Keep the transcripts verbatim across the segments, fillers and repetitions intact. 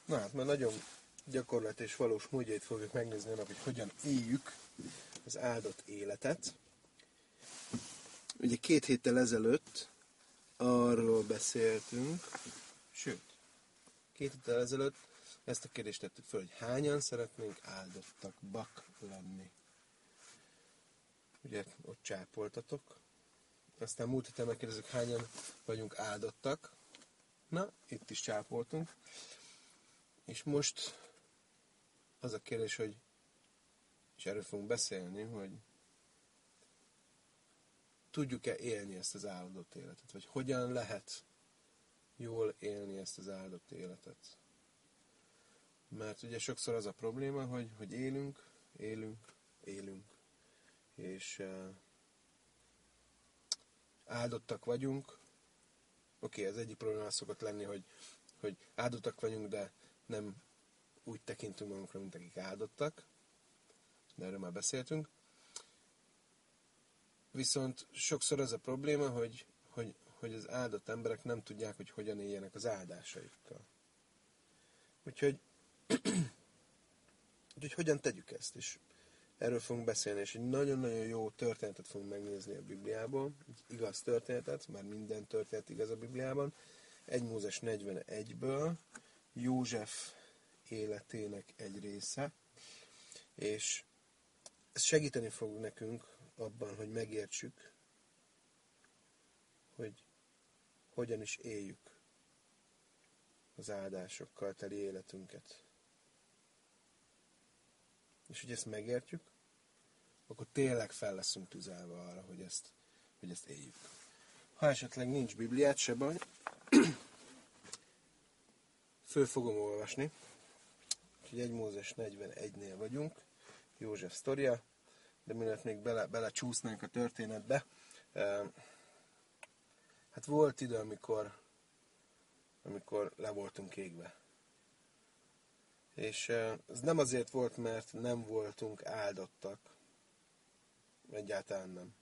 Na hát, mert nagyon gyakorlat és valós módjait fogjuk megnézni annak, hogy hogyan éljük az áldott életet. Ugye két héttel ezelőtt arról beszéltünk, sőt, két héttel ezelőtt ezt a kérdést tettük föl, hogy hányan szeretnénk áldottak bak lenni. Ugye ott csápoltatok. Aztán múlt héten megkérdezzük, hányan vagyunk áldottak. Na, itt is csápoltunk. És most az a kérdés, hogy, és erről fogunk beszélni, hogy tudjuk-e élni ezt az áldott életet? Vagy hogyan lehet jól élni ezt az áldott életet? Mert ugye sokszor az a probléma, hogy, hogy élünk, élünk, élünk, és uh, áldottak vagyunk. Oké, okay, az egyik probléma az szokott lenni, hogy, hogy áldottak vagyunk, de nem úgy tekintünk magunkra, mint akik áldottak. De erről már beszéltünk. Viszont sokszor az a probléma, hogy, hogy, hogy az áldott emberek nem tudják, hogy hogyan éljenek az áldásaikkal. Úgyhogy, úgyhogy hogyan tegyük ezt? És erről fogunk beszélni, és egy nagyon-nagyon jó történetet fogunk megnézni a Bibliából. Egy igaz történetet, már minden történet igaz a Bibliában. egy Mózes negyvenegyből József életének egy része. És ez segíteni fog nekünk abban, hogy megértsük, hogy hogyan is éljük az áldásokkal teli életünket. És hogy ezt megértjük, akkor tényleg fel leszünk tüzelve arra, hogy ezt, hogy ezt éljük. Ha esetleg nincs Bibliát, se baj, föl fogom olvasni. Úgyhogy egy Mózes negyvenegynél vagyunk, József sztoria, de mielőtt még bele, belecsúsznánk a történetbe. Hát volt idő, amikor, amikor le voltunk égve. És ez nem azért volt, mert nem voltunk áldottak. Egyáltalán nem.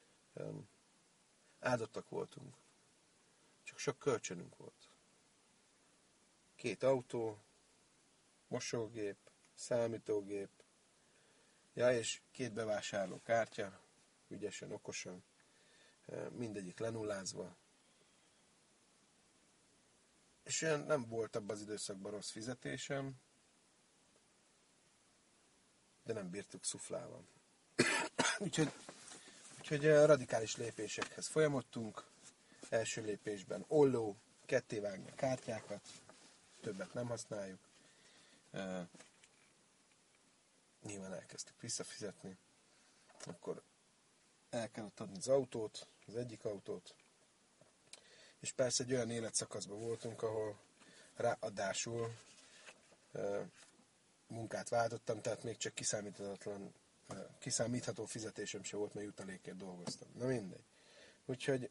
Áldottak voltunk. Csak sok kölcsönünk volt. Két autó, mosógép, számítógép, ja, és két bevásárló kártya, ügyesen, okosan, mindegyik lenullázva. És olyan nem volt abban az időszakban rossz fizetésem, de nem bírtuk szuflával. úgyhogy, úgyhogy radikális lépésekhez folyamodtunk. Első lépésben olló, ketté vágni a kártyákat, többet nem használjuk. Uh, nyilván elkezdtük visszafizetni. Akkor el kellett adni az autót, az egyik autót. És persze egy olyan életszakaszban voltunk, ahol ráadásul uh, munkát váltottam, tehát még csak kiszámíthatatlan, uh, kiszámítható fizetésem se volt, mert jutalékért dolgoztam. Na mindegy. Úgyhogy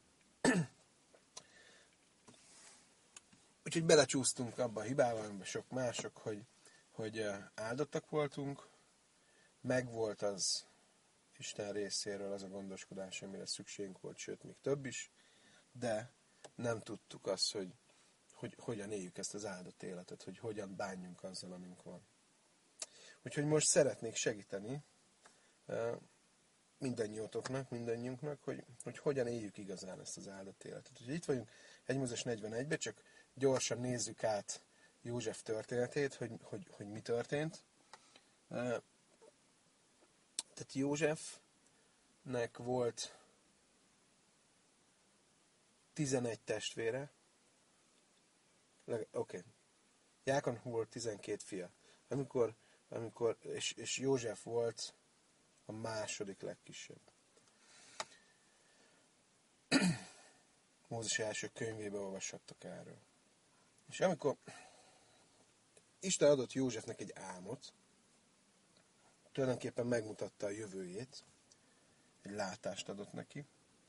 Úgyhogy belecsúsztunk abba a hibával, amiben sok mások, hogy, hogy áldottak voltunk, megvolt az Isten részéről az a gondoskodás, amire szükségünk volt, sőt, még több is, de nem tudtuk azt, hogy, hogy hogyan éljük ezt az áldott életet, hogy hogyan bánjunk azzal, amink van. Úgyhogy most szeretnék segíteni mindannyiótoknak, mindannyiunknak, hogy, hogy hogyan éljük igazán ezt az áldott életet. Úgyhogy itt vagyunk egy Mózes negyvenegyben, csak gyorsan nézzük át József történetét, hogy, hogy, hogy mi történt. Tehát Józsefnek volt tizenegy testvére. Oké. Okay. Jákon volt tizenkét fia. Amikor, amikor, és, és József volt a második legkisebb. Mózes első könyvében olvashattak erről. És amikor Isten adott Józsefnek egy álmot, tulajdonképpen megmutatta a jövőjét, egy látást adott neki.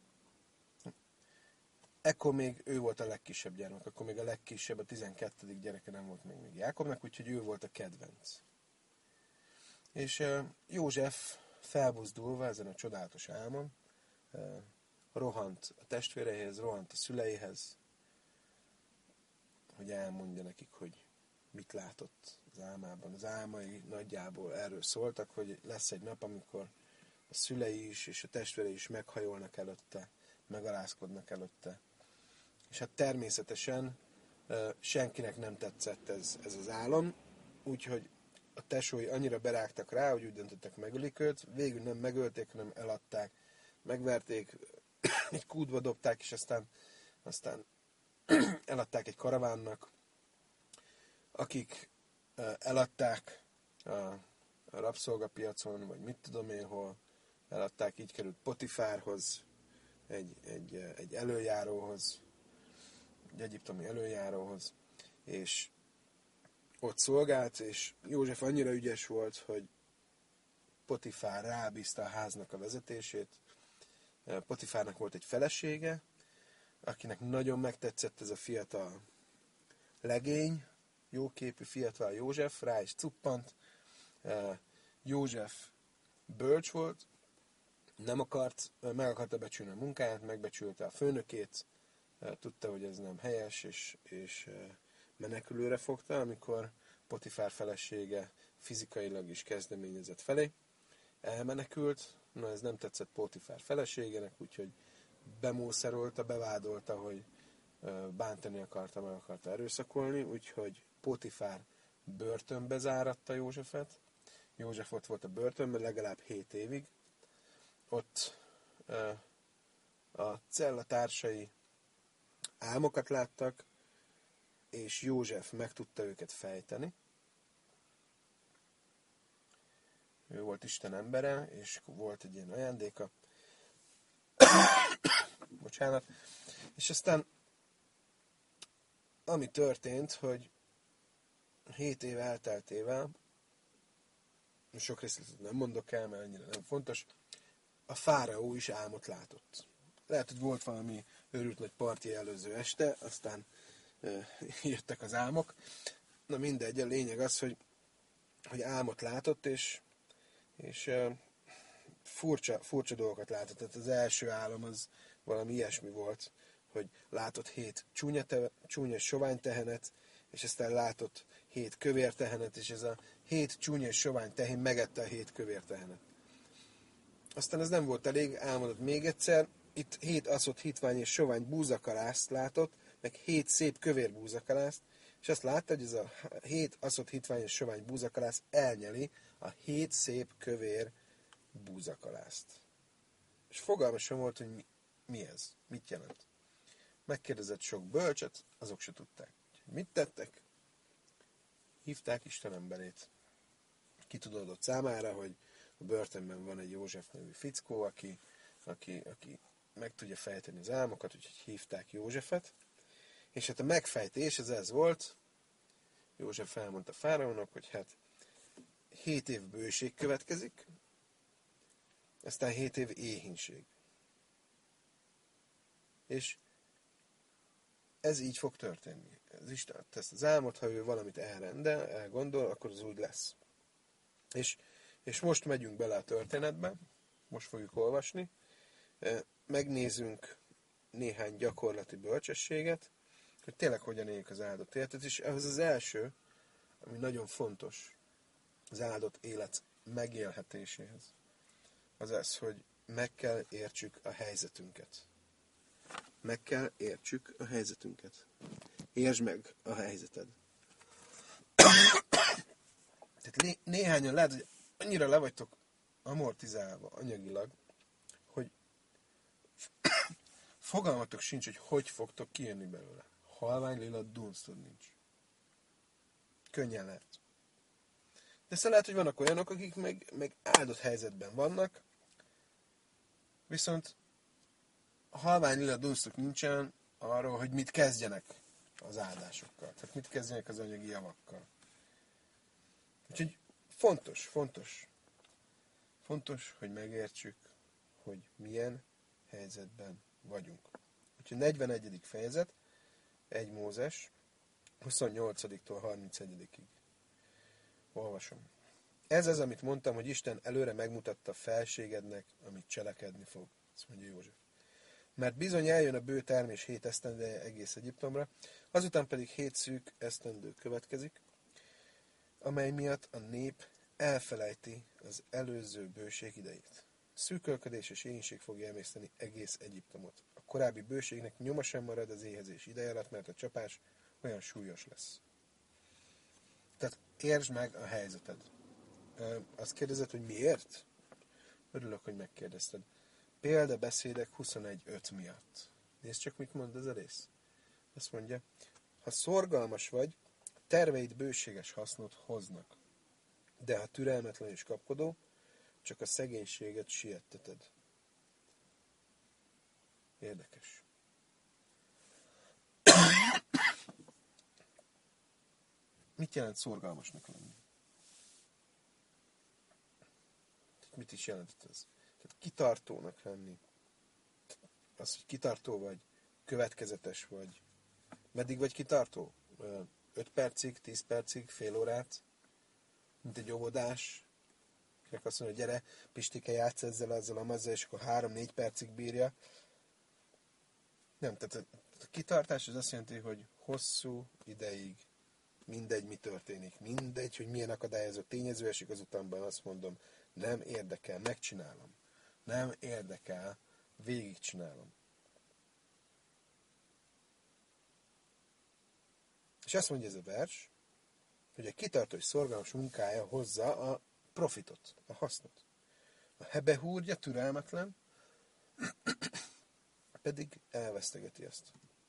Ekkor még ő volt a legkisebb gyermek, akkor még a legkisebb, a tizenkettedik gyereke nem volt még, még Jákobnak, úgyhogy ő volt a kedvenc. És uh, József felbuzdulva ezen a csodálatos álmon, uh, rohant a testvéreihez, rohant a szüleihez, hogy elmondja nekik, hogy mit látott az álmában. Az álmai nagyjából erről szóltak, hogy lesz egy nap, amikor a szülei is és a testvérei is meghajolnak előtte, megalázkodnak előtte. És hát természetesen senkinek nem tetszett ez, ez az álom, úgyhogy a tesói annyira berágtak rá, hogy úgy döntöttek, megölik őt. Végül nem megölték, hanem eladták, megverték, egy kútba dobták, és aztán, aztán eladták egy karavánnak, akik eladták a, a rabszolgapiacon, vagy mit tudom én hol, eladták, így került Potifárhoz, egy, egy, egy előjáróhoz, egy egyiptomi előjáróhoz, és ott szolgált, és József annyira ügyes volt, hogy Potifár rábízta a háznak a vezetését. Potifárnak volt egy felesége, akinek nagyon megtetszett ez a fiatal legény, jóképű fiatal József, rá is cuppant. József bölcs volt, nem akart, meg akarta becsülni a munkáját, megbecsülte a főnökét, tudta, hogy ez nem helyes, és, és menekülőre fogta, amikor Potifár felesége fizikailag is kezdeményezett felé. Elmenekült, na ez nem tetszett Potifár feleségének, úgyhogy bemószerolta, bevádolta, hogy bántani akarta, meg akarta erőszakolni, úgyhogy Potifár börtönbe záratta Józsefet. József ott volt a börtönben legalább hét évig. Ott a cellatársai álmokat láttak, és József meg tudta őket fejteni. Ő volt Isten embere, és volt egy ilyen ajándéka. Bocsánat. És aztán ami történt, hogy hét év elteltével, sok részletet nem mondok el, mert annyira nem fontos, a fáraó is álmot látott. Lehet, hogy volt valami őrült nagy parti előző este, aztán e, jöttek az álmok. Na mindegy, a lényeg az, hogy, hogy álmot látott, és, és e, furcsa, furcsa dolgokat látott. Tehát az első álom az valami ilyesmi volt, hogy látott hét csúnya, te, csúnya sovány tehenet, és aztán látott hét kövér tehenet, és ez a hét csúnya és sovány tehén megette a hét kövér tehenet. Aztán ez nem volt elég, álmodott még egyszer, itt hét aszott hitvány és sovány búzakalászt látott, meg hét szép kövér búzakalászt, és azt látta, hogy ez a hét aszott hitvány és sovány búzakalász elnyeli a hét szép kövér búzakalászt. És fogalma sem volt, hogy mi, mi ez, mit jelent. Megkérdezett sok bölcset, azok se tudták. Mit tettek? Hívták Isten emberét. Kitudódott számára, hogy a börtönben van egy József nevű fickó, aki, aki, aki meg tudja fejteni az álmokat, úgyhogy hívták Józsefet. És hát a megfejtés, ez ez volt. József felmondta fáraónak, hogy hát hét év bőség következik, aztán hét év éhínség. És ez így fog történni. Az Isten tesz az álmot, ha ő valamit elrendel, elgondol, akkor az úgy lesz. És, és most megyünk bele a történetbe, most fogjuk olvasni, megnézünk néhány gyakorlati bölcsességet, hogy tényleg hogyan éljük az áldott életet, és ez az első, ami nagyon fontos az áldott élet megélhetéséhez, az az, hogy meg kell értsük a helyzetünket. Meg kell értsük a helyzetünket. Értsd meg a helyzeted. Tehát né- néhányan lehet, hogy annyira le vagytok amortizálva anyagilag, hogy fogalmatok sincs, hogy hogy fogtok kijönni belőle. Halvány lila dunsztod nincs. Könnyen lehet. De szóval lehet, hogy vannak olyanok, akik meg, meg áldott helyzetben vannak, viszont a halvány lila dunsztok nincsen arról, hogy mit kezdjenek az áldásokkal. Tehát mit kezdjenek az anyagi javakkal. Úgyhogy fontos, fontos. Fontos, hogy megértsük, hogy milyen helyzetben vagyunk. Úgyhogy negyvenegyedik fejezet, egy Mózes, huszonnyolcadiktól harmincegyedikig olvasom. Ez az, amit mondtam, hogy Isten előre megmutatta felségednek, amit cselekedni fog. Azt mondja József. Mert bizony eljön a bő termés hét esztendeje egész Egyiptomra, azután pedig hét szűk esztendő következik, amely miatt a nép elfelejti az előző bőség idejét. Szűkölködés és éhínség fogja emészteni egész Egyiptomot. A korábbi bőségnek nyoma sem marad az éhezés ideje alatt, mert a csapás olyan súlyos lesz. Tehát értsd meg a helyzeted. Azt kérdezed, hogy miért? Örülök, hogy megkérdezted. Példabeszédek huszonegy öt miatt. Nézd csak, mit mond ez a rész. Azt mondja, ha szorgalmas vagy, terveid bőséges hasznot hoznak. De ha türelmetlen és kapkodó, csak a szegénységet sietteted. Érdekes. Mit jelent szorgalmasnak lenni? Mit is jelent ez? Tehát kitartónak lenni. Az, hogy kitartó vagy, következetes vagy. Meddig vagy kitartó? öt percig, tíz percig, fél órát? Mint egy óvodás? Akinek azt mondja, hogy gyere, Pistike, játsz ezzel, azzal, amazzal, és akkor három-négy percig bírja. Nem, tehát a kitartás az azt jelenti, hogy hosszú ideig mindegy, mi történik. Mindegy, hogy milyen akadályozó tényező esik az utamban, azt mondom, nem érdekel, megcsinálom. Nem érdekel, végigcsinálom. És azt mondja ez a vers, hogy a kitartó és szorgalmas munkája hozza a profitot, a hasznot. A hebehúrja türelmetlen, pedig elvesztegeti ezt.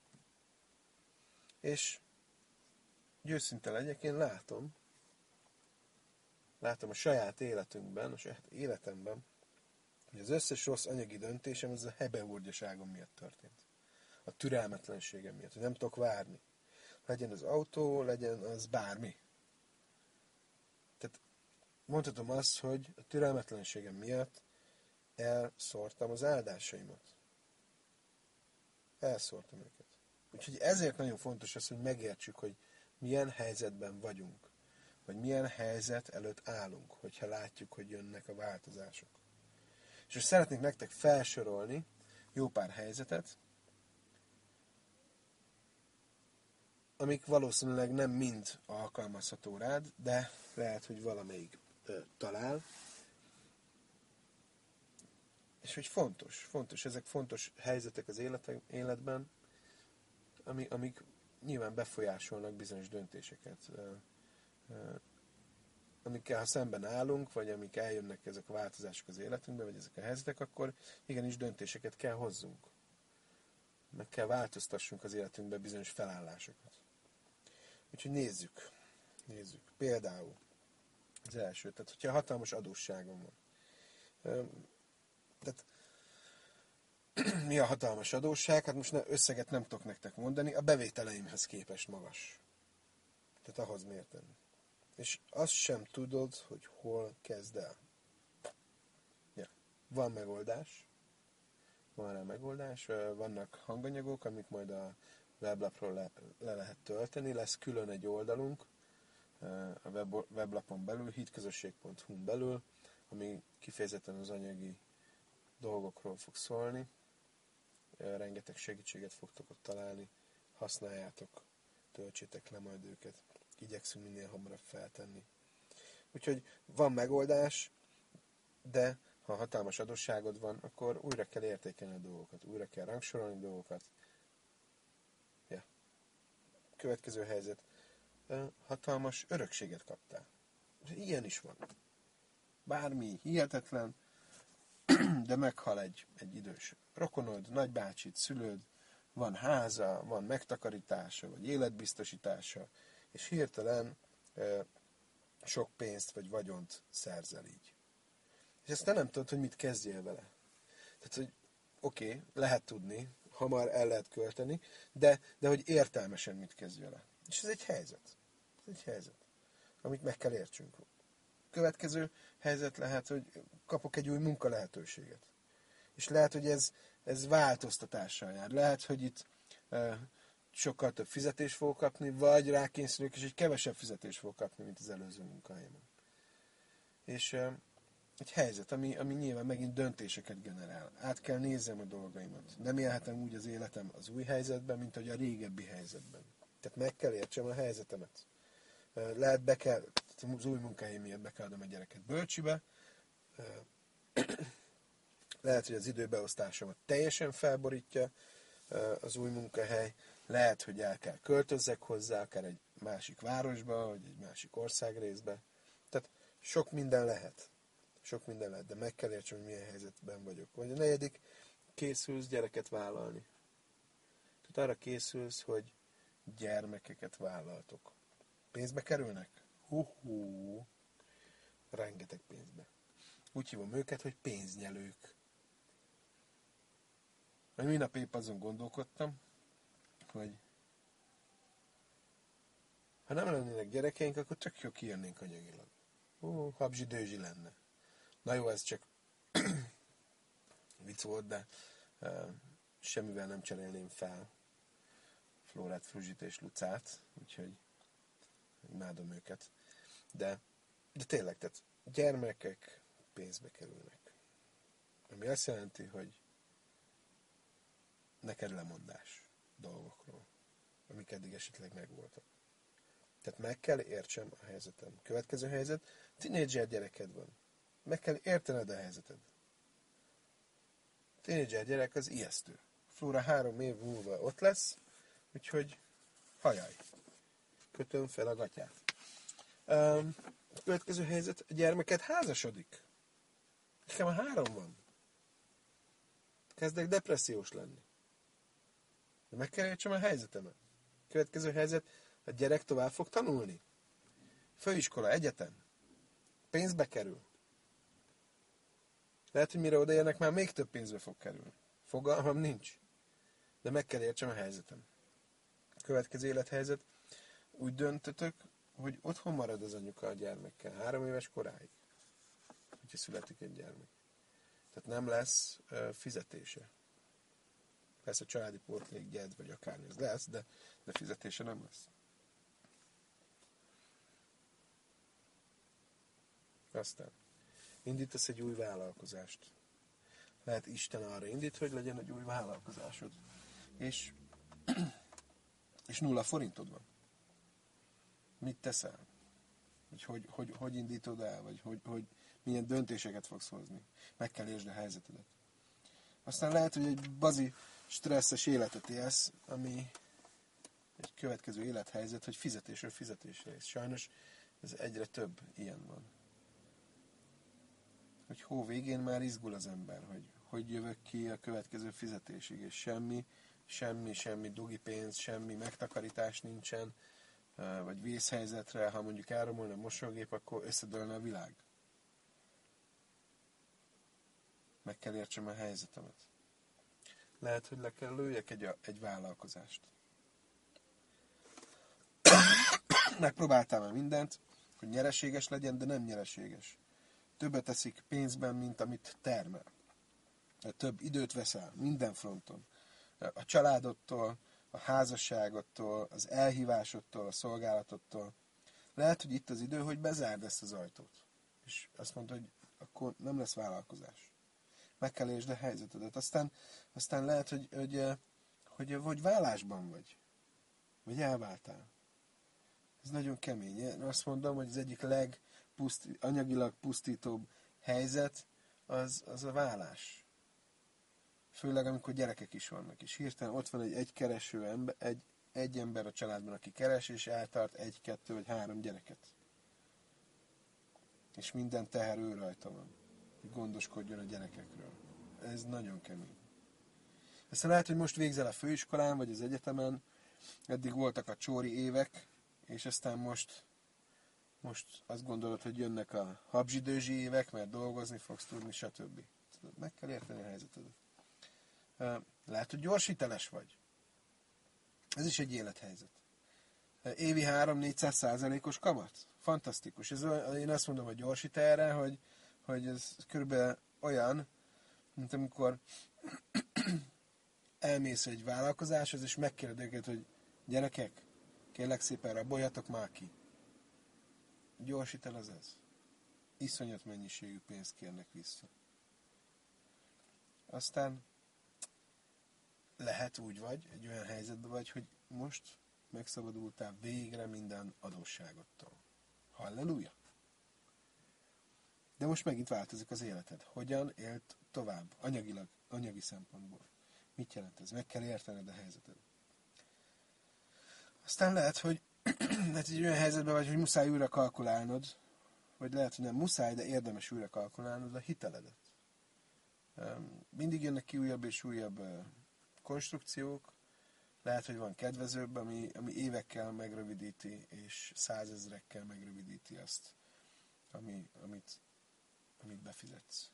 És őszinte legyek, én látom, látom a saját életünkben, a saját életemben, hogy az összes rossz anyagi döntésem ez a hebehúrgyaságom miatt történt. A türelmetlenségem miatt, hogy nem tudok várni. Legyen az autó, legyen az bármi. Tehát mondhatom azt, hogy a türelmetlenségem miatt elszórtam az áldásaimat. Elszórtam őket. Úgyhogy ezért nagyon fontos az, hogy megértsük, hogy milyen helyzetben vagyunk, vagy milyen helyzet előtt állunk, hogyha látjuk, hogy jönnek a változások. És most szeretnék nektek felsorolni jó pár helyzetet, amik valószínűleg nem mind alkalmazható rád, de lehet, hogy valamelyik ö, talál. És hogy fontos, fontos, ezek fontos helyzetek az élete, életben, ami, amik nyilván befolyásolnak bizonyos döntéseket. Ö, ö, amikkel ha szemben állunk, vagy amik eljönnek ezek a változások az életünkbe, vagy ezek a helyzetek, akkor igenis döntéseket kell hozzunk. Meg kell változtassunk az életünkbe bizonyos felállásokat. Úgyhogy nézzük. Nézzük. Például az első. Tehát, hogyha hatalmas adósságom van. Tehát, mi a hatalmas adósság? Hát most ne, összeget nem tudok nektek mondani. A bevételeimhez képest magas. Tehát ahhoz mérten. És azt sem tudod, hogy hol kezd el. Ja. Van megoldás. Van rá megoldás. Vannak hanganyagok, amik majd a weblapról le, le lehet tölteni. Lesz külön egy oldalunk a web, weblapon belül, hitközösség pont hu-n belül, ami kifejezetten az anyagi dolgokról fog szólni. Rengeteg segítséget fogtok ott találni. Használjátok, töltsétek le majd őket. Igyekszünk minél hamarabb feltenni. Úgyhogy van megoldás, de ha hatalmas adósságod van, akkor újra kell értékelni a dolgokat, újra kell rangsorolni a dolgokat. Ja. Következő helyzet. Hatalmas örökséget kaptál. Ilyen is van. Bármi hihetetlen, de meghal egy, egy idős rokonod, nagybácsid, szülőd, van háza, van megtakarítása, vagy életbiztosítása, és hirtelen e, sok pénzt vagy vagyont szerzel így. És ezt te nem tudod, hogy mit kezdjél vele. Tehát, hogy oké, okay, lehet tudni, hamar el lehet költeni, de, de hogy értelmesen mit kezdj vele. És ez egy helyzet. Ez egy helyzet, amit meg kell értsünk. Következő helyzet lehet, hogy kapok egy új munka lehetőséget. És lehet, hogy ez, ez változtatással jár. Lehet, hogy itt e, sokkal több fizetést fogok kapni, vagy rákényszerülök, és egy kevesebb fizetést fogok kapni, mint az előző munkahelyemen. És e, egy helyzet, ami, ami nyilván megint döntéseket generál. Át kell nézzem a dolgaimat. Nem élhetem úgy az életem az új helyzetben, mint ahogy a régebbi helyzetben. Tehát meg kell értsem a helyzetemet. Lehet be kell, Tehát az új munkahely miatt be kell adnom a gyereket bölcsibe. Lehet, hogy az időbeosztásomat teljesen felborítja az új munkahely. Lehet, hogy el kell költözzek hozzá, akár egy másik városba, vagy egy másik országrészbe. Tehát sok minden lehet. Sok minden lehet, de meg kell értsem, hogy milyen helyzetben vagyok. Vagy a negyedik, készülsz gyereket vállalni. Tehát arra készülsz, hogy gyermekeket vállaltok. Pénzbe kerülnek? Hú-hú. Rengeteg pénzbe. Úgy hívom őket, hogy pénznyelők. Majd minap épp azon gondolkodtam, hogy ha nem lennének gyerekeink, akkor csak jó kijönnénk anyagilag. Hú, habzsi-dőzsi lenne. Na jó, ez csak vicc volt, de uh, semmivel nem cserélném fel Flórát, Fruzsit és Lucát, úgyhogy imádom őket. De, de tényleg, tehát gyermekek pénzbe kerülnek. Ami azt jelenti, hogy neked lemondás dolgokról, amik eddig esetleg megvoltak. Tehát meg kell értsem a helyzetem. Következő helyzet, tínédzser gyereked van. Meg kell értened a helyzeted. Tínédzser gyerek az ijesztő. Flóra három év múlva ott lesz, úgyhogy hajaj. Kötöm fel a gatyát. Um, a következő helyzet, a gyermeked házasodik. Nekem a három van. Kezdek depressziós lenni. De meg kell értsem a helyzetemet. A következő helyzet, a gyerek tovább fog tanulni. Főiskola, egyetem. Pénzbe kerül. Lehet, hogy mire odaérnek, már még több pénzbe fog kerülni. Fogalmam nincs. De meg kell értsem a helyzetem. A következő élethelyzet, úgy döntötök, hogy otthon marad az anyuka a gyermekkel. Három éves koráig. Hogyha születik egy gyermek. Tehát nem lesz uh, fizetése. Persze a családi pótlék, gyed, vagy akármi ez lesz, de, de fizetése nem lesz. Aztán indítasz egy új vállalkozást. Lehet Isten arra indít, hogy legyen egy új vállalkozásod. És, és nulla forintod van. Mit teszel? Hogy, hogy, hogy, hogy indítod el? Vagy hogy, hogy milyen döntéseket fogsz hozni? Meg kell értsd a helyzetedet. Aztán lehet, hogy egy bazi stresszes életet élsz, ami egy következő élethelyzet, hogy fizetésről fizetésre és sajnos ez egyre több ilyen van. Hogy hó végén már izgul az ember, hogy hogy jövök ki a következő fizetésig, és semmi, semmi, semmi dugi pénz, semmi megtakarítás nincsen, vagy vészhelyzetre, ha mondjuk elromolna a mosógép, akkor összedőlne a világ. Meg kell értsem a helyzetemet. Lehet, hogy le kell lőjek egy, egy vállalkozást. Megpróbáltál már mindent, hogy nyereséges legyen, de nem nyereséges. Többet teszik pénzben, mint amit termel. Több időt veszel minden fronton. A családodtól, a házasságodtól, az elhívásodtól, a szolgálatodtól. Lehet, hogy itt az idő, hogy bezárd ezt az ajtót. És azt mondod, hogy akkor nem lesz vállalkozás. Meg kell értsd a helyzetedet. Aztán, aztán lehet, hogy, hogy, hogy, hogy vállásban vagy. Vagy elváltál. Ez nagyon kemény. Én azt mondom, hogy az egyik legpusztít, anyagilag pusztítóbb helyzet az, az a vállás. Főleg, amikor gyerekek is vannak. És hirtelen ott van egy egykereső ember, egy, egy ember a családban, aki keres, és eltart egy, kettő vagy három gyereket. És minden teher ő rajta van. Hogy gondoskodjon a gyerekekről. Ez nagyon kemény. Aztán lehet, hogy most végzel a főiskolán, vagy az egyetemen, eddig voltak a csóri évek, és aztán most, most azt gondolod, hogy jönnek a habzsidőzsi évek, mert dolgozni fogsz tudni, stb. Meg kell érteni a helyzetedet. Lehet, hogy gyorsíteles vagy. Ez is egy élethelyzet. Évi három-négyszáz százalékos kamat. Fantasztikus. Ez, én azt mondom, hogy gyorsítelre, hogy, hogy ez körülbelül olyan, mint amikor elmész egy vállalkozáshoz, és megkérdez őket, hogy gyerekek, kérlek szépen, raboljatok már ki. Gyorsítel az ez. Iszonyat mennyiségű pénzt kérnek vissza. Aztán lehet úgy vagy, egy olyan helyzetben vagy, hogy most megszabadultál végre minden adósságodtól. Halleluja! De most megint változik az életed. Hogyan élt tovább? Anyagilag, anyagi szempontból. Mit jelent ez? Meg kell értened a helyzeted. Aztán lehet, hogy lehet, egy olyan helyzetben vagy, hogy muszáj újra kalkulálnod, vagy lehet, hogy nem muszáj, de érdemes újra kalkulálnod a hiteledet. Mindig jönnek ki újabb és újabb konstrukciók, lehet, hogy van kedvezőbb, ami, ami évekkel megrövidíti, és százezrekkel megrövidíti azt, ami, amit, amit befizetsz.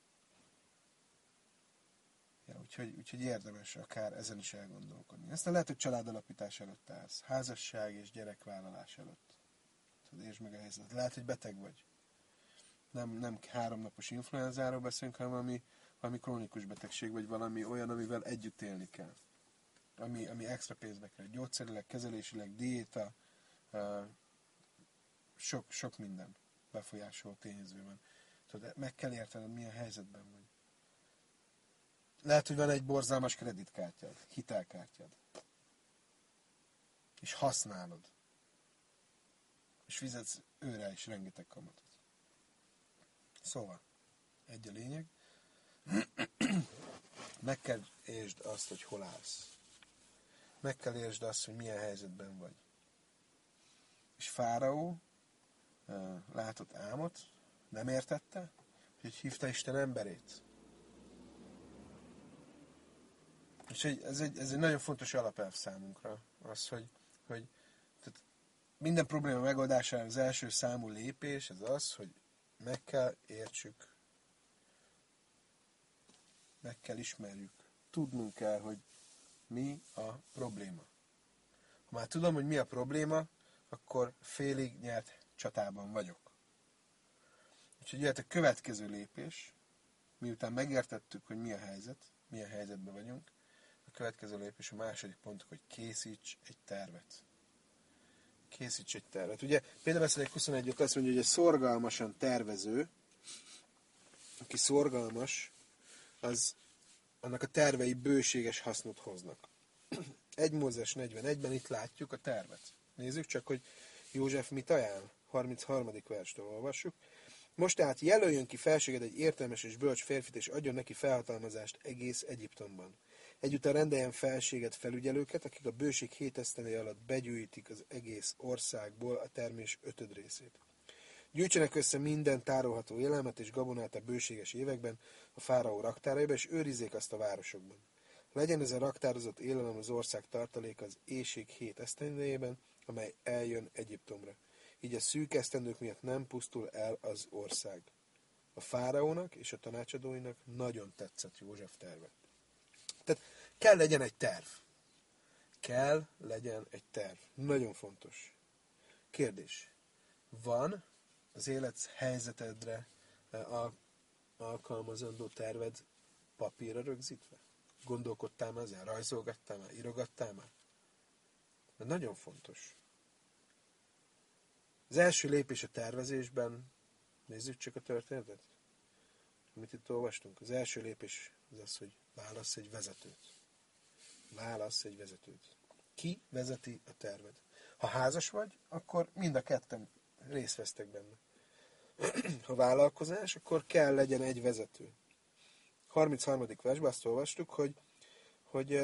Ja, úgyhogy, úgyhogy érdemes akár ezen is elgondolkodni. Aztán lehet, hogy családalapítás előtt állsz, házasság és gyerekvállalás előtt. Tudod, értsd meg a helyzetet. Lehet, hogy beteg vagy. Nem, nem háromnapos influenzáról beszélünk, hanem valami, valami krónikus betegség, vagy valami olyan, amivel együtt élni kell. Ami, ami extra pénzbe kell. Gyógyszerileg, kezelésileg, diéta, uh, sok, sok minden befolyásoló tényező van. Tudod, meg kell értened, milyen helyzetben vagy. Lehet, hogy van egy borzalmas kreditkártyád, hitelkártyád. És használod. És fizetsz őre is rengeteg kamatot. Szóval, egy a lényeg. Meg kell értsd azt, hogy hol állsz. Meg kell értsd azt, hogy milyen helyzetben vagy. És Fáraó látott álmot, nem értette, hogy hívta Isten emberét. És ez egy, ez egy nagyon fontos alapelv számunkra. Az, hogy, hogy tehát minden probléma megoldására az első számú lépés az az, hogy meg kell értsük, meg kell ismerjük, tudnunk kell, hogy mi a probléma. Ha már tudom, hogy mi a probléma, akkor félig nyert csatában vagyok. Úgyhogy jöhet a következő lépés, miután megértettük, hogy mi a helyzet, milyen helyzetben vagyunk, a következő lépés, a második pont, hogy készíts egy tervet. Készíts egy tervet. Ugye Péterbeszédek huszonegy azt mondja, hogy egy szorgalmasan tervező, aki szorgalmas, az annak a tervei bőséges hasznot hoznak. egy Mózes negyvenegyben itt látjuk a tervet. Nézzük csak, hogy József mit ajánl. harmincharmadik verstől olvassuk. Most tehát jelöljön ki felséged egy értelmes és bölcs férfit, és adjon neki felhatalmazást egész Egyiptomban. Egyúttal rendeljen felséget felügyelőket, akik a bőség hét esztendeje alatt begyűjtik az egész országból a termés ötöd részét. Gyűjtsenek össze minden tárolható élelmet és gabonát a bőséges években a fáraó raktáraiba, és őrizzék azt a városokban. Legyen ez a raktározott élelem az ország tartaléka az éhség hét esztendejében, amely eljön Egyiptomra. Így a szűk esztendők miatt nem pusztul el az ország. A fáraónak és a tanácsadóinak nagyon tetszett József terve. Tehát kell legyen egy terv. Kell legyen egy terv. Nagyon fontos. Kérdés. Van az élet helyzetedre alkalmazandó terved papírra rögzítve? Gondolkodtál már ezen? Rajzolgattál már? Írogattál már? De nagyon fontos. Az első lépés a tervezésben, nézzük csak a történetet, amit itt olvastunk. Az első lépés az az, hogy válasz egy vezetőt. Válasz egy vezetőt. Ki vezeti a terved? Ha házas vagy, akkor mind a ketten részt vesztek benne. Ha vállalkozás, akkor kell legyen egy vezető. harmincharmadik versben azt olvastuk, hogy, hogy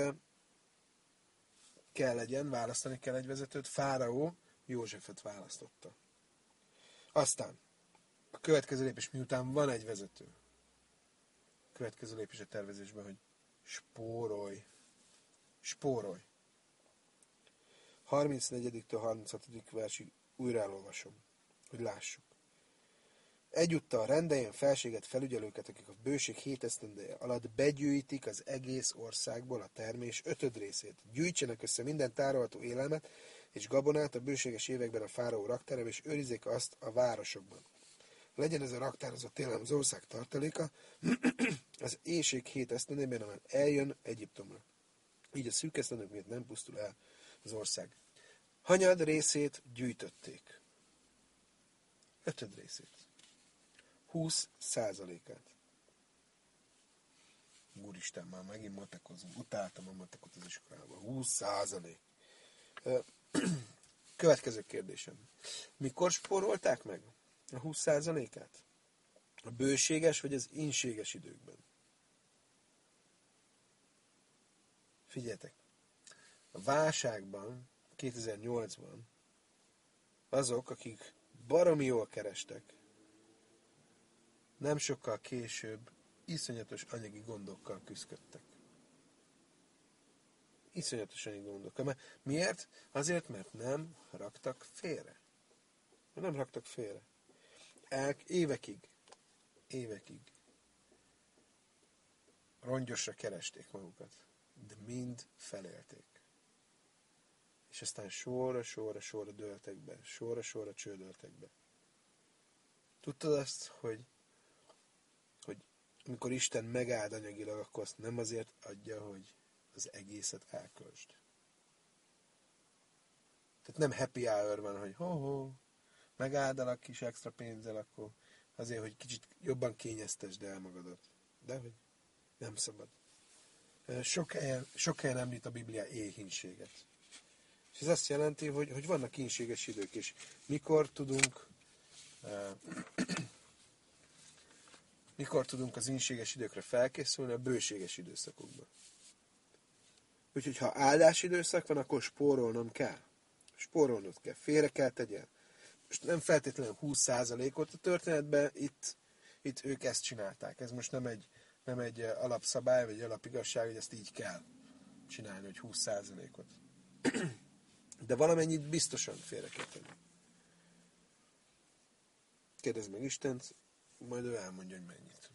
kell legyen, választani kell egy vezetőt. Fáraó Józsefet választotta. Aztán a következő lépés, miután van egy vezető, a következő lépés a tervezésben, hogy spórolj. Spórolj. harmincnegyedik harminchatodik versig újra elolvasom, hogy lássuk. Egyúttal rendeljen felséget felügyelőket, akik a bőség hét esztendeje alatt begyűjtik az egész országból a termés ötöd részét. Gyűjtsenek össze minden tárolható élelmet és gabonát a bőséges években a fáraó raktárába, és őrizzék azt a városokban. Legyen ez a raktározott élelem az ország tartaléka az éhség hét esztendejében, amely eljön Egyiptomra. Így a szűk esztendők miatt nem pusztul el az ország. Hanyad részét gyűjtötték. Ötöd részét. húsz százalékát. Úristen, már megint matekozunk. Utáltam a matekot az iskolában. húsz százalék. Következő kérdésem. Mikor spórolták meg a húsz százalékát? A bőséges vagy az ínséges időkben? Figyeljetek! A válságban, kétezer-nyolcban azok, akik baromi jól kerestek, nem sokkal később iszonyatos anyagi gondokkal küzdöttek. Iszonyatos anyagi gondokkal. Miért? Azért, mert nem raktak félre. Nem raktak félre. El, évekig, évekig rongyosra keresték magukat, de mind felélték. És aztán sorra, sorra, sorra dőltek be, sorra, sorra csődöltek be. Tudtad azt, hogy, hogy amikor Isten megáld anyagilag, akkor azt nem azért adja, hogy az egészet elköltsd. Tehát nem happy hour van, hogy ho-ho, megáldalak kis extra pénzzel, akkor azért, hogy kicsit jobban kényeztesd el magadat. De hogy nem szabad. Sok helyen, sok helyen említ a Biblia éhínséget. És ez azt jelenti, hogy, hogy vannak ínséges idők is. Mikor tudunk uh, mikor tudunk az ínséges időkre felkészülni? A bőséges időszakokban. Úgyhogy ha áldás időszak van, akkor spórolnom kell. Spórolnod kell, félre kell tegyél. Most nem feltétlenül húsz százalékot a történetben, itt, itt ők ezt csinálták. Ez most nem egy, nem egy alapszabály, vagy alapigazság, hogy ezt így kell csinálni, hogy húsz százalékot. De valamennyit biztosan félre kell tenni. Kérdezd meg Istent, majd ő elmondja, hogy mennyit.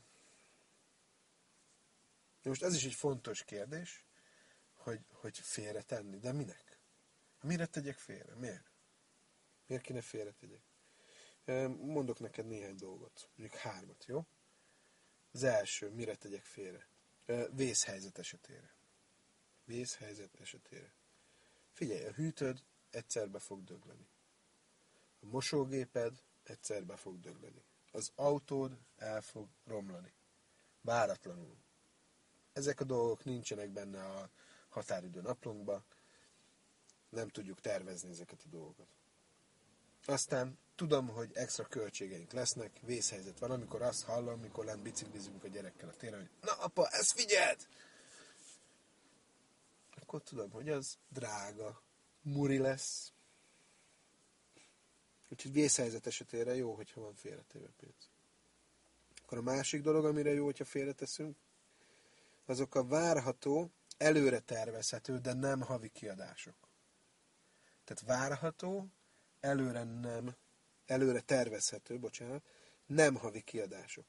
Most ez is egy fontos kérdés, hogy, hogy félre tenni. De minek? Mire tegyek félre? Miért? Miért kéne félre tegyek? Mondok neked néhány dolgot. Mondjuk hármat, jó? Az első, mire tegyek félre? Vészhelyzet esetére. Vészhelyzet esetére. Figyelj, a hűtőd egyszer be fog dögleni. A mosógéped egyszer be fog dögleni. Az autód el fog romlani. Váratlanul. Ezek a dolgok nincsenek benne a határidő naplónkban. Nem tudjuk tervezni ezeket a dolgokat. Aztán tudom, hogy extra költségeink lesznek, vészhelyzet van, amikor azt hallom, mikor lent biciklizünk a gyerekkel a téren, hogy na apa, ezt figyeld! Akkor tudom, hogy az drága, muri lesz. Úgyhogy vészhelyzet esetére jó, hogyha van félretéve pénz. Akkor a másik dolog, amire jó, hogyha félreteszünk, azok a várható, előre tervezhető, de nem havi kiadások. Tehát várható, előre nem, előre tervezhető, bocsánat, nem havi kiadások.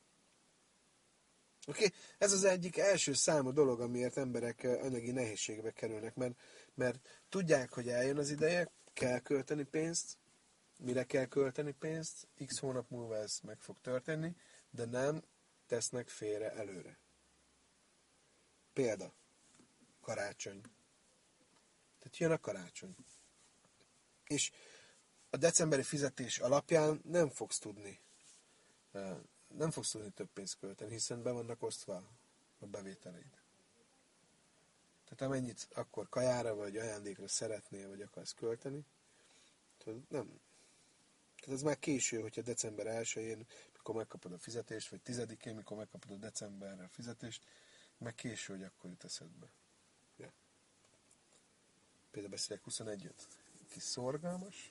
Oké? Okay? Ez az egyik első számú dolog, amiért emberek anyagi nehézségbe kerülnek, mert, mert tudják, hogy eljön az ideje, kell költeni pénzt, mire kell költeni pénzt, x hónap múlva ez meg fog történni, de nem tesznek félre előre. Példa. Karácsony. Tehát jön a karácsony. És a decemberi fizetés alapján nem fogsz tudni nem fogsz tudni több pénzt költeni, hiszen be vannak osztva a bevételeid. Tehát amennyit akkor kajára vagy ajándékra szeretnél, vagy akarsz költeni, tudod, nem. Tehát ez már késő, hogyha december elsején, mikor megkapod a fizetést, vagy tizedikén, mikor megkapod a decemberre a fizetést, meg késő, hogy akkor jut eszedbe. Ja. Például beszélek huszonegyet. Kis szorgalmas.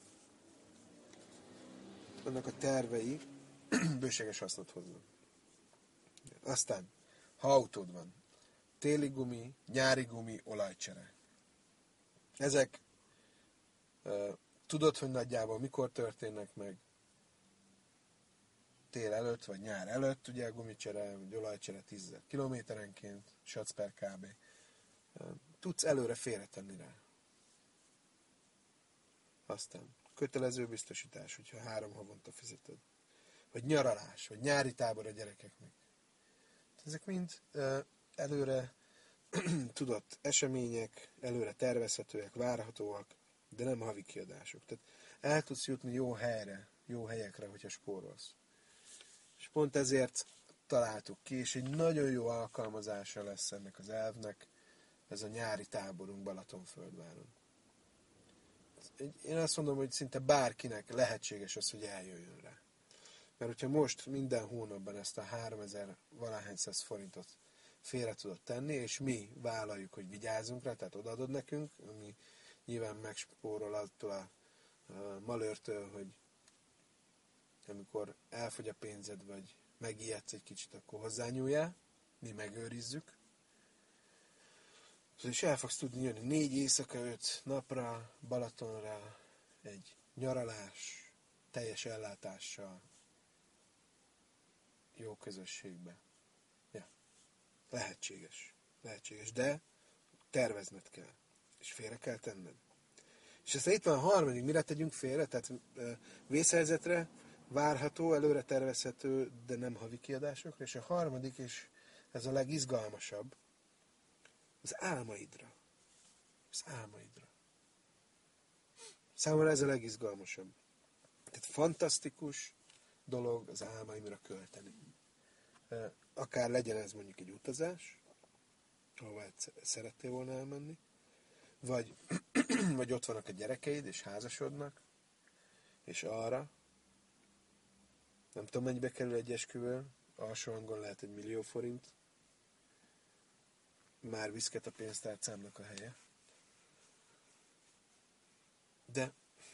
Annak a tervei bőséges hasznot hoznak. Aztán, ha autód van, téli gumi, nyári gumi, olajcsere. Ezek uh, tudod, hogy nagyjából mikor történnek meg, tél előtt, vagy nyár előtt, ugye a gumicsere, vagy olajcsere tízezer kilométerenként, sac per kb. Uh, tudsz előre félretenni rá. Aztán kötelező biztosítás, hogyha három havonta fizeted. Vagy nyaralás, vagy nyári tábor a gyerekeknek. Ezek mind uh, előre tudott események, előre tervezhetőek, várhatóak, de nem havi kiadások. Tehát el tudsz jutni jó helyre, jó helyekre, hogyha spórolsz. És pont ezért találtuk ki, és egy nagyon jó alkalmazása lesz ennek az elvnek, ez a nyári táborunk Balatonföldváron. én azt mondom, hogy szinte bárkinek lehetséges az, hogy eljöjjön rá. Mert hogyha most minden hónapban ezt a háromezer valahány száz forintot félre tudod tenni, és mi vállaljuk, hogy vigyázzunk rá, tehát odaadod nekünk, ami nyilván megspórol attól a, a malőrtől, hogy amikor elfogy a pénzed, vagy megijedsz egy kicsit, akkor hozzányúljál, mi megőrizzük. És el fogsz tudni jönni négy éjszaka, öt napra, Balatonra, egy nyaralás, teljes ellátással, jó közösségbe. Ja. Lehetséges. Lehetséges, de tervezned kell. És félre kell tenned. És aztán itt van a harmadik, mire tegyünk félre, tehát vészhelyzetre, várható, előre tervezhető, de nem havi kiadásokra, és a harmadik, és ez a legizgalmasabb, az álmaidra. Az álmaidra. Számomra ez a legizgalmasabb. Tehát fantasztikus dolog az álmaimra költeni. Akár legyen ez mondjuk egy utazás, ahova szerettél volna elmenni, vagy, vagy ott vannak a gyerekeid, és házasodnak, és arra, nem tudom, mennyibe kerül egy esküvő, alsó hangon lehet egy millió forint, már viszket a pénztárcámnak a helye. De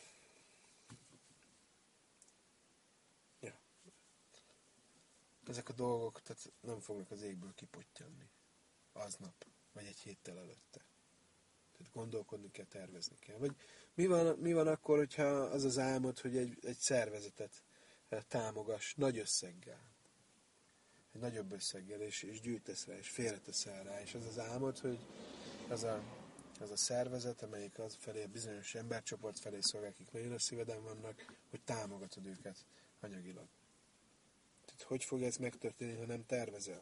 ja, ezek a dolgok tehát nem fognak az égből kipottyanni aznap, vagy egy héttel előtte. Tehát gondolkodni kell, tervezni kell. Vagy mi van, mi van akkor, hogyha az az álmod, hogy egy, egy szervezetet támogass nagy összeggel. Egy nagyobb összeggel, és, és gyűjtesz rá, és félreteszel rá, és az az álmod, hogy az a, az a szervezet, amelyik az felé, a bizonyos embercsoport felé szolgál, akik nagyon a szíveden vannak, hogy támogatod őket anyagilag. Tehát hogy fog ez megtörténni, ha nem tervezel?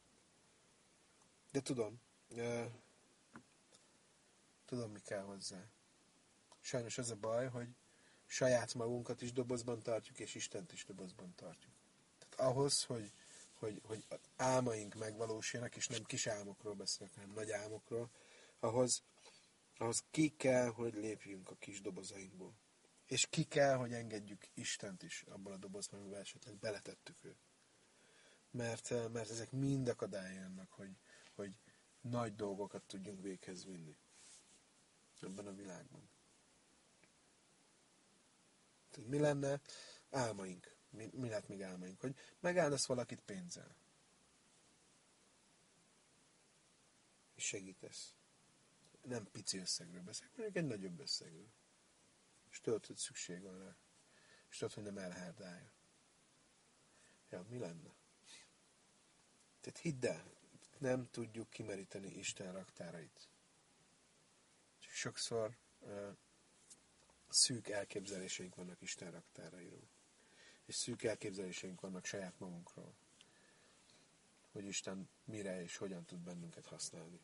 De tudom, uh, tudom, mi kell hozzá. Sajnos az a baj, hogy saját magunkat is dobozban tartjuk, és Istent is dobozban tartjuk. Tehát ahhoz, hogy Hogy, hogy álmaink megvalósuljanak, és nem kis álmokról beszélek, hanem nagy álmokról, ahhoz, ahhoz ki kell, hogy lépjünk a kis dobozainkból. És ki kell, hogy engedjük Istent is abból a dobozban, amivel esetleg beletettük őt. Mert, mert ezek mind akadályai annak, hogy, hogy nagy dolgokat tudjunk véghez vinni ebben a világban. Tehát mi lenne álmaink? Mi, mi lehet még álmaink? Hogy megáldasz valakit pénzzel. És segítesz. Nem pici összegről beszélek, mondjuk egy nagyobb összegről. És tudod, hogy szükség van rá. És tudod, hogy nem elhárdálja. Ja, mi lenne? Tehát hidd el, nem tudjuk kimeríteni Isten raktárait. Csak sokszor uh, szűk elképzeléseink vannak Isten raktárairól. És szűk elképzeléseink vannak saját magunkról. Hogy Isten mire és hogyan tud bennünket használni.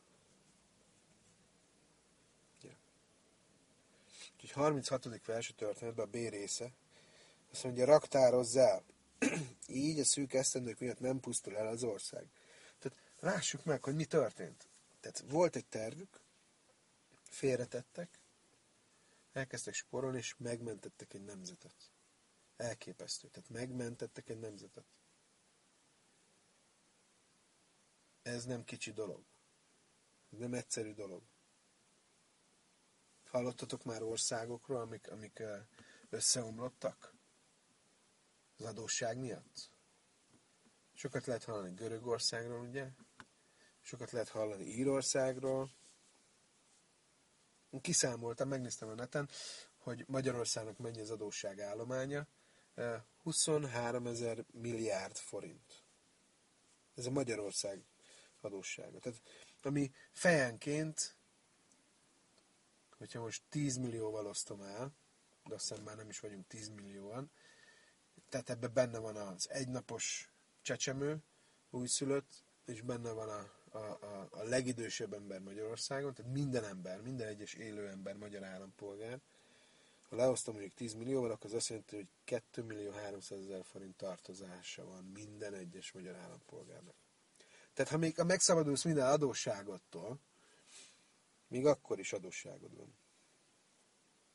Ja. Úgyhogy harminchatodik vers a történetben, a B része, azt mondja, raktározz el. Így a szűk esztendők miatt nem pusztul el az ország. Tehát lássuk meg, hogy mi történt. Tehát volt egy tervük, félretettek, elkezdtek sporolni, és megmentettek egy nemzetet. Elképesztő. Tehát megmentettek egy nemzetet. Ez nem kicsi dolog. Ez nem egyszerű dolog. Hallottatok már országokról, amik, amik összeomlottak? Az adósság miatt? Sokat lehet hallani Görögországról, ugye? Sokat lehet hallani Írországról. Én kiszámoltam, megnéztem a neten, hogy Magyarországnak mennyi az adósság állománya. huszonháromezer milliárd forint. Ez a Magyarország adóssága. Tehát, ami fejenként, hogyha most tíz millióval osztom el, de azt hiszem már nem is vagyunk tíz millióan, tehát ebben benne van az egynapos csecsemő, újszülött, és benne van a, a, a, a legidősebb ember Magyarországon, tehát minden ember, minden egyes élő ember, magyar állampolgár. Ha leosztom mondjuk tíz millióval, akkor az azt jelenti, hogy két millió háromszázezer forint tartozása van minden egyes magyar állampolgárnak. Tehát ha még ha megszabadulsz minden adósságodtól, még akkor is adósságod van.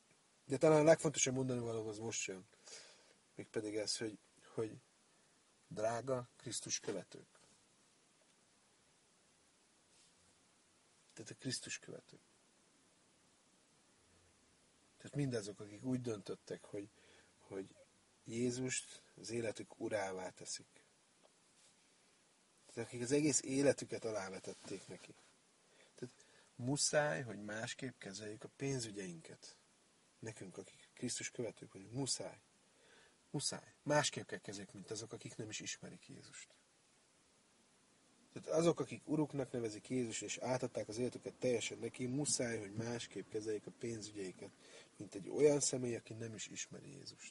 De talán a legfontosabb mondani való az most jön. Mégpedig ez, hogy, hogy drága Krisztus követők. Tehát a Krisztus követők. Tehát mindazok, akik úgy döntöttek, hogy, hogy Jézust az életük urává teszik. Tehát akik az egész életüket alávetették neki. Tehát muszáj, hogy másképp kezeljük a pénzügyeinket. Nekünk, akik Krisztus követők vagyunk, muszáj. Muszáj. Másképp kell kezeljük, mint azok, akik nem is ismerik Jézust. Tehát azok, akik uruknak nevezik Jézust, és átadták az életüket teljesen neki, muszáj, hogy másképp kezeljék a pénzügyeiket, mint egy olyan személy, aki nem is ismeri Jézust.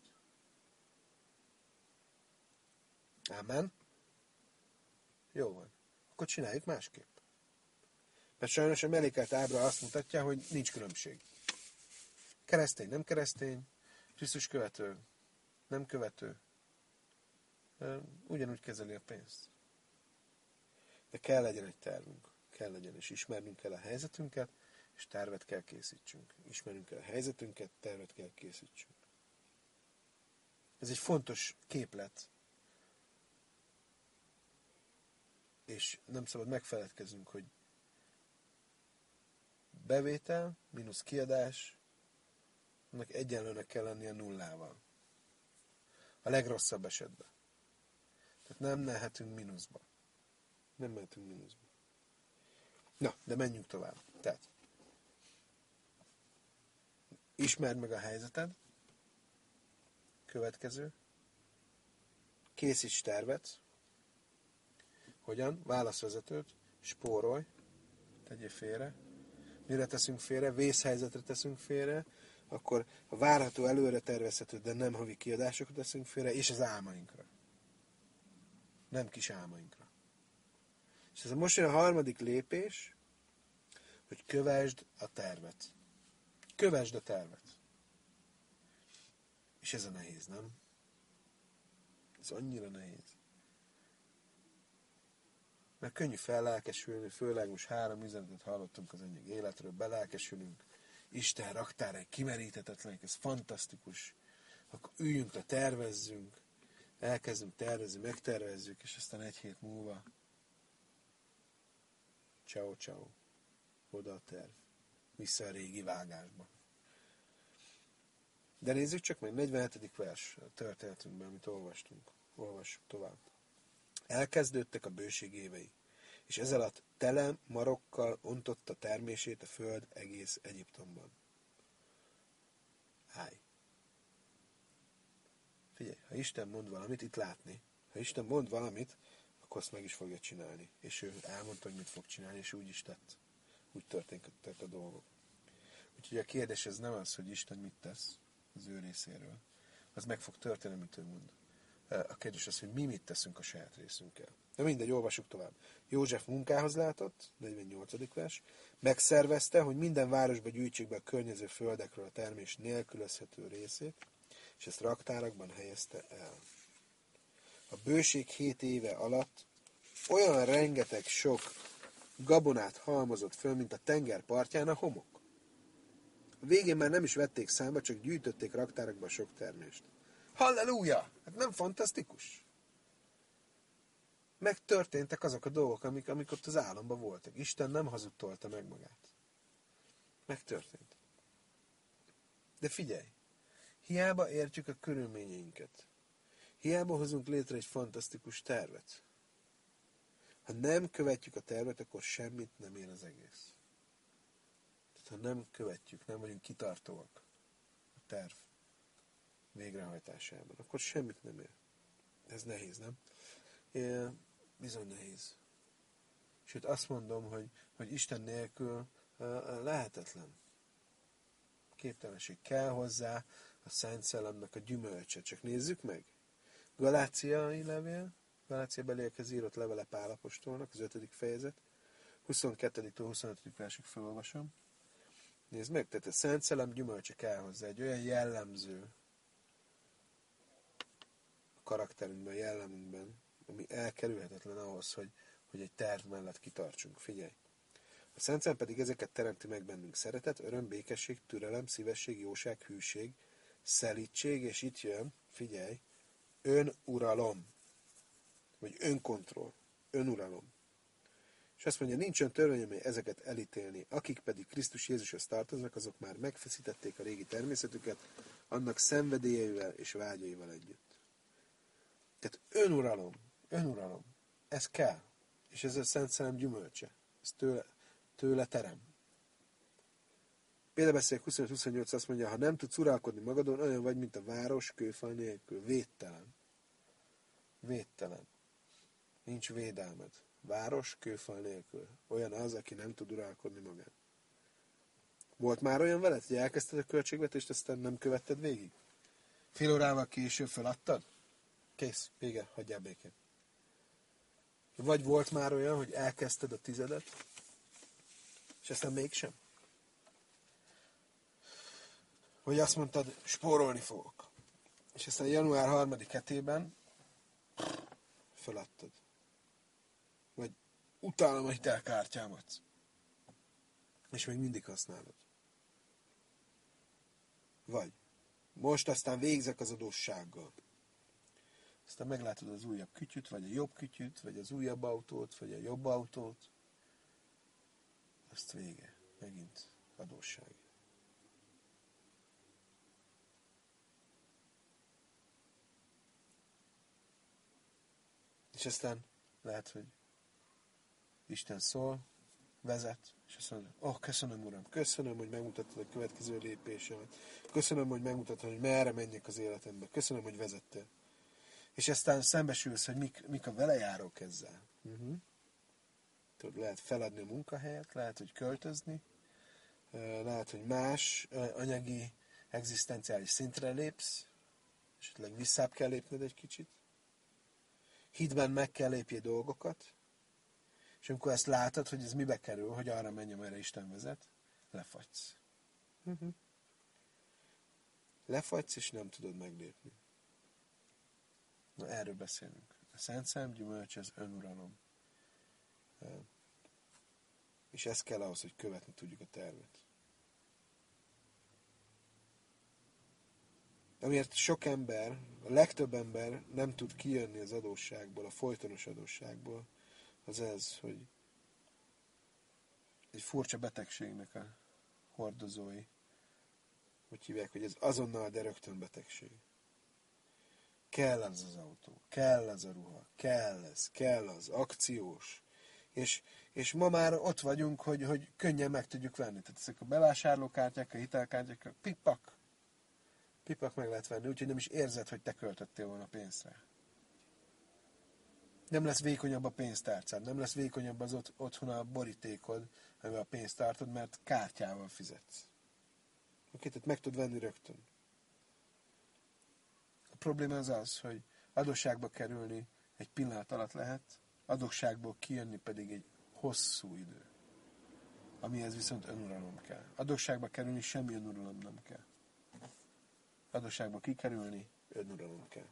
Ámen? Jó van. Akkor csináljuk másképp. Mert sajnos a mellékelt ábra azt mutatja, hogy nincs különbség. Keresztény, nem keresztény, Krisztus követő, nem követő. Ugyanúgy kezeli a pénzt. De kell legyen egy tervünk. Kell legyen, és ismernünk kell a helyzetünket, és tervet kell készítsünk. Ismernünk kell a helyzetünket, tervet kell készítsünk. Ez egy fontos képlet. És nem szabad megfeledkeznünk, hogy bevétel mínusz kiadás, annak egyenlőnek kell lennie nullával. A legrosszabb esetben. Tehát nem mehetünk mínuszba. Nem mehetünk mínuszba. Na, de menjünk tovább. Tehát, ismerd meg a helyzeted. Következő. Készíts tervet. Hogyan? Válaszvezetőt. Spórolj. Tegyél félre. Mire teszünk félre? Vészhelyzetre teszünk félre. Akkor a várható előre tervezhető, de nem havi kiadásokra teszünk félre, és az álmainkra. Nem kis álmainkra. És ez a most jön a harmadik lépés, hogy kövesd a tervet. Kövesd a tervet. És ez a nehéz, nem? Ez annyira nehéz. Mert könnyű fellelkesülni, főleg most három üzenetet hallottunk az enyém életről, belelkesülünk. Isten raktárai kimeríthetetlenek, ez fantasztikus. Akkor üljünk le, tervezzünk, elkezdünk tervezni, megtervezzük, és aztán egy hét múlva ciao, ciao. Oda a terv. Vissza a régi vágásba. De nézzük csak meg, negyvenhetedik vers a történetünkben, amit olvastunk. Olvassuk tovább. Elkezdődtek a bőség évei, és ez alatt tele marokkal ontotta termését a föld egész Egyiptomban. Állj! Figyelj, ha Isten mond valamit, itt látni, ha Isten mond valamit, akkor azt meg is fogja csinálni. És ő elmondta, hogy mit fog csinálni, és úgy is tett. Úgy történtek a dolgok. Úgyhogy a kérdés ez nem az, hogy Isten mit tesz az ő részéről. Az meg fog történni, amit ő mond. A kérdés az, hogy mi mit teszünk a saját részünkkel. De mindegy, olvassuk tovább. József munkához látott, negyvennyolcadik vers, megszervezte, hogy minden városba gyűjtsék be a környező földekről a termés nélkülözhető részét, és ezt raktárakban helyezte el. A bőség hét éve alatt olyan rengeteg sok gabonát halmozott föl, mint a tenger partján a homok. A végén már nem is vették számba, csak gyűjtötték raktárakba a sok termést. Halleluja! Hát nem fantasztikus? Megtörténtek azok a dolgok, amik, amik ott az álomban voltak. Isten nem hazudtolta meg magát. Megtörtént. De figyelj! Hiába értjük a körülményeinket. Hiába hozunk létre egy fantasztikus tervet. Ha nem követjük a tervet, akkor semmit nem ér az egész. Tehát ha nem követjük, nem vagyunk kitartóak a terv végrehajtásában, akkor semmit nem ér. Ez nehéz, nem? É, bizony nehéz. Sőt, azt mondom, hogy, hogy Isten nélkül lehetetlen. Képtelenség kell hozzá a Szent Szellemnek a gyümölcse. Csak nézzük meg. Galáciai levél, Galácia beliekhez írott levele Pál apostolnak, az ötödik fejezet, huszonkettőtől huszonötödik versig felolvasom. Nézd meg, tehát a Szent Szellem gyümölcse kell hozzá, egy olyan jellemző a karakterünkben, a jellemünkben, ami elkerülhetetlen ahhoz, hogy, hogy egy terv mellett kitartsunk. Figyelj! A Szent Szellem pedig ezeket teremti meg bennünk: szeretet, öröm, békesség, türelem, szívesség, jóság, hűség, szelídség, és itt jön, figyelj, önuralom, vagy önkontroll, önuralom. És azt mondja, nincs olyan törvény, amely ezeket elítélni. Akik pedig Krisztus Jézushoz tartoznak, azok már megfeszítették a régi természetüket, annak szenvedélyeivel és vágyaival együtt. Tehát önuralom, önuralom, ez kell. És ez a Szent Szellem gyümölcse. Ez tőle, tőle terem. Példabeszélyek huszonöt huszonnyolc azt mondja, ha nem tudsz uralkodni magadon, olyan vagy, mint a város kőfal nélkül. Védtelen. Védtelen. Nincs védelmed. Város kőfal nélkül. Olyan az, aki nem tud uralkodni magán. Volt már olyan veled, hogy elkezdted a költségvetést, aztán nem követted végig? Fél órával később feladtad? Kész, vége, hagyjál békén. Vagy volt már olyan, hogy elkezdted a tizedet, és aztán mégsem? Vagy azt mondtad, spórolni fogok. És aztán január harmadik hetében feladtad. Vagy utálom a hitelkártyámat. És még mindig használod. Vagy most aztán végzek az adóssággal. Aztán meglátod az újabb kütyüt, vagy a jobb kütyüt, vagy az újabb autót, vagy a jobb autót. Azt vége. Megint adósság. És aztán lehet, hogy Isten szól, vezet, és azt mondja, oh, köszönöm, Uram, köszönöm, hogy megmutattad a következő lépésemet. Köszönöm, hogy megmutattad, hogy merre menjek az életembe. Köszönöm, hogy vezettél. És aztán szembesülsz, hogy mik, mik a velejárók ezzel. Uh-huh. Tudod, lehet feladni a munkahelyet, lehet, hogy költözni, lehet, hogy más anyagi, egzisztenciális szintre lépsz, esetleg visszább kell lépned egy kicsit. Hitben meg kell lépjél dolgokat, és amikor ezt látod, hogy ez mibe kerül, hogy arra menj, amelyre Isten vezet, lefagysz. Uh-huh. Lefagysz, és nem tudod meglépni. Na, erről beszélünk. A Szent Szellem gyümölcse az önuralom. És ez kell ahhoz, hogy követni tudjuk a tervet. Amiért sok ember, a legtöbb ember nem tud kijönni az adósságból, a folytonos adósságból, az ez, hogy egy furcsa betegségnek a hordozói, hogy hívják, hogy ez azonnal, de rögtön betegség. Kell az az autó, kell az a ruha, kell ez, kell az, akciós. És, és ma már ott vagyunk, hogy, hogy könnyen meg tudjuk venni. Tehát ezek a bevásárlókártyák, a hitelkártyák, a pipak. Pipak meg lehet venni, úgyhogy nem is érzed, hogy te költöttél volna pénzt rá. Nem lesz vékonyabb a pénztárcád, nem lesz vékonyabb az ot- otthon a borítékod, amivel a pénzt tartod, mert kártyával fizetsz. Oké, tehát meg tud venni rögtön. A probléma az az, hogy adósságba kerülni egy pillanat alatt lehet, adósságból kijönni pedig egy hosszú idő. Amihez viszont önuralom kell. Adósságba kerülni semmi önuralom nem kell. Adósságba kikerülni önuralom kell.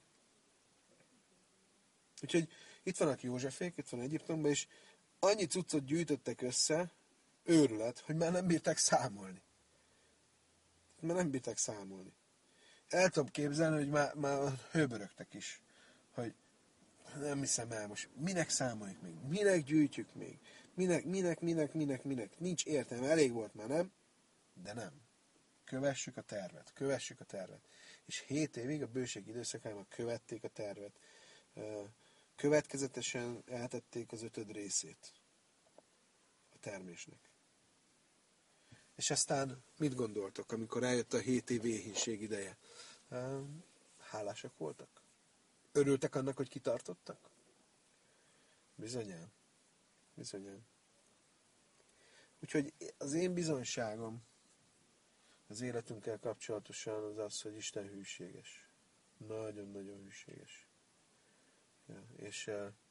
Úgyhogy itt vannak Józsefék, itt van Egyiptomban, és annyi cuccot gyűjtöttek össze, őrület, hogy már nem bírták számolni. Már nem bírták számolni. El tudom képzelni, hogy már, már hőbörögtek is, hogy nem hiszem el most, minek számoljuk még, minek gyűjtjük még, minek, minek, minek, minek, minek, nincs értelme, elég volt már, nem? De nem. Kövessük a tervet, kövessük a tervet. És hét évig a bőség időszakában követték a tervet. Következetesen eltették az ötöd részét a termésnek. És aztán mit gondoltok, amikor eljött a hét év éhínség ideje? Hálásak voltak? Örültek annak, hogy kitartottak? Bizonyán. Bizonyán. Úgyhogy az én bizonyságom az életünkkel kapcsolatosan az az, hogy Isten hűséges. Nagyon-nagyon hűséges. Ja, és,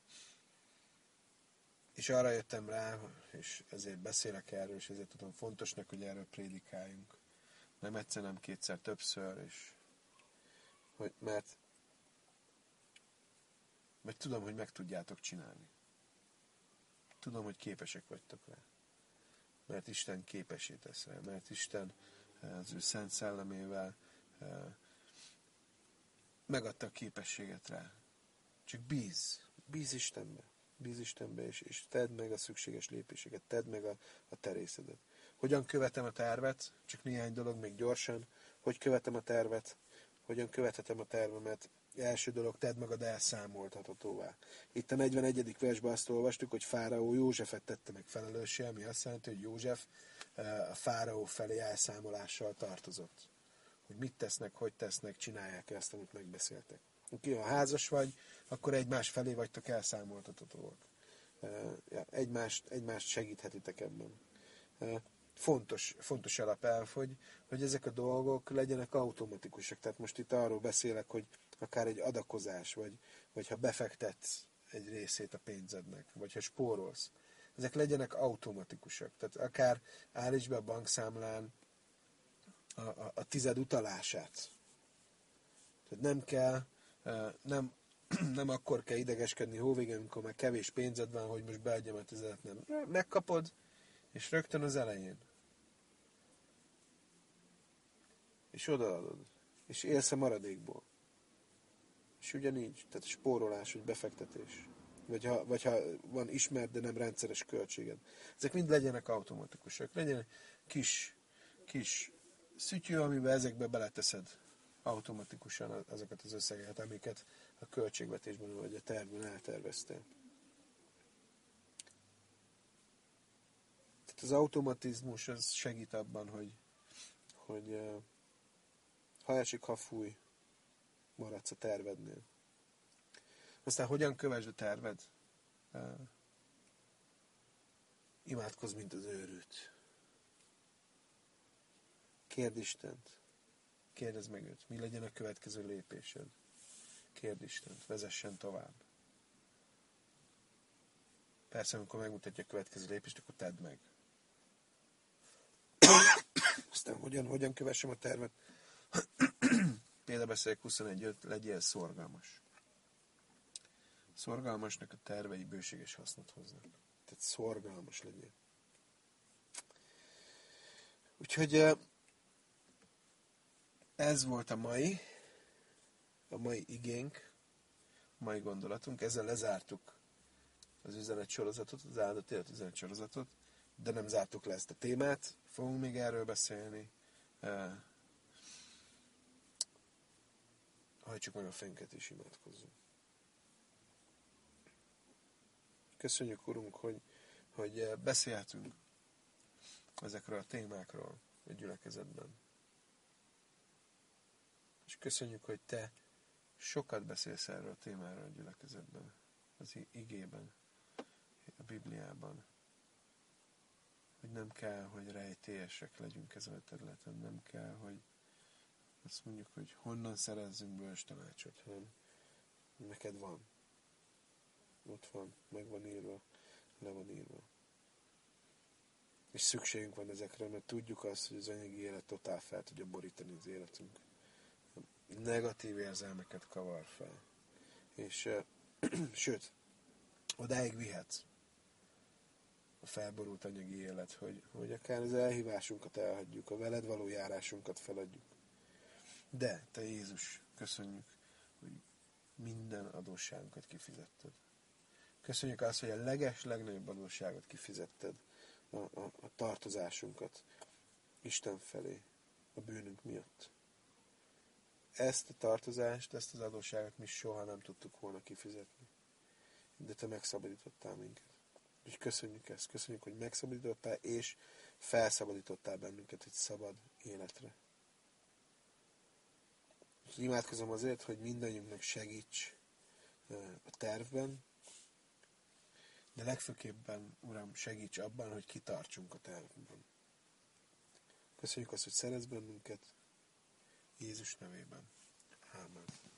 és arra jöttem rá, és ezért beszélek erről, és ezért tudom fontosnak, hogy erről prédikáljunk. Nem egyszer, nem kétszer, többször, és hogy, mert, mert tudom, hogy meg tudjátok csinálni. Tudom, hogy képesek vagytok rá. mert Isten képessé tesz rá, mert Isten az ő szent szellemével megadta a képességet rá. Csak bíz, bíz Istenbe, bíz Istenbe, és, és tedd meg a szükséges lépéseket, tedd meg a, a terészedet. Hogyan követem a tervet? Csak néhány dolog még gyorsan. Hogy követem a tervet? Hogyan követhetem a tervemet? Első dolog, tedd magad elszámoltathatóvá. Itt a negyvenegyedik versben azt olvastuk, hogy Fáraó Józsefet tette meg felelőssé, ami azt jelenti, hogy József a Fáraó felé elszámolással tartozott. Hogy mit tesznek, hogy tesznek, csinálják ezt, amit megbeszéltek. Ha házas vagy, akkor egymás felé vagytok elszámoltathatóak. Egymást, egymást segíthetitek ebben. Fontos, fontos alapelv, hogy, hogy ezek a dolgok legyenek automatikusak. Tehát most itt arról beszélek, hogy akár egy adakozás, vagy, vagy ha befektetsz egy részét a pénzednek, vagy ha spórolsz, ezek legyenek automatikusak. Tehát akár állíts be a bankszámlán a, a, a tized utalását. Tehát nem kell, nem, nem akkor kell idegeskedni hóvégén, amikor már kevés pénzed van, hogy most beadjam a tizedet, nem. Megkapod, és rögtön az elején. És odaadod. És élsz a maradékból. És ugyanígy. Tehát spórolás, vagy befektetés. Vagy ha, vagy ha van ismert, de nem rendszeres költséged. Ezek mind legyenek automatikusak. Legyen kis, kis szütyő, amiben ezekbe beleteszed automatikusan azokat az összegeket, amiket a költségvetésben vagy a tervben elterveztél. Tehát az automatizmus az segít abban, hogy, hogy ha esik, ha fúj, maradsz a tervednél. Aztán hogyan kövesd a terved? Imádkozz, mint az őrült. Kérd Istent. Kérdezd meg őt, mi legyen a következő lépésed. Kérd Istent, vezessen tovább. Persze, amikor megmutatja a következő lépést, akkor tedd meg. Aztán hogyan, hogyan kövessem a tervet? Példabeszélyek huszonegy öt, legyél szorgalmas. Szorgalmasnak a tervei bőséges hasznot hoznak. Tehát szorgalmas legyél. Úgyhogy ez volt a mai, a mai igénk, a mai gondolatunk. Ezzel lezártuk az üzenet sorozatot, az áldott élet üzenet sorozatot, de nem zártuk le ezt a témát. Fogunk még erről beszélni. Hajtsuk meg a fejünket és imádkozzunk. Köszönjük, Urunk, hogy, hogy beszélhetünk ezekről a témákról a gyülekezetben. És köszönjük, hogy Te sokat beszélsz erről a témáról a gyülekezetben, az igében, a Bibliában. Hogy nem kell, hogy rejtélyesek legyünk ezen a területen, nem kell, hogy azt mondjuk, hogy honnan szerezzünk bölcs tanácsot, hanem neked van. Ott van, meg van írva, le van írva. És szükségünk van ezekre, mert tudjuk azt, hogy az anyagi élet totál fel tudja borítani az életünk. Negatív érzelmeket kavar fel. És sőt, odáig vihetsz a felborult anyagi élet, hogy, hogy akár az elhívásunkat elhagyjuk, a veled való járásunkat feladjuk. De, Te Jézus, köszönjük, hogy minden adósságunkat kifizetted. Köszönjük azt, hogy a leges, legnagyobb adósságot kifizetted, a, a, a tartozásunkat Isten felé, a bűnünk miatt. Ezt a tartozást, ezt az adósságot mi soha nem tudtuk volna kifizetni. De Te megszabadítottál minket. És köszönjük ezt, köszönjük, hogy megszabadítottál, és felszabadítottál bennünket egy szabad életre. És imádkozom azért, hogy mindannyiunknak segíts a tervben, de legfőképpen, Uram, segíts abban, hogy kitartsunk a tervben. Köszönjük azt, hogy szeretsz bennünket, Jézus nevében. Ámen.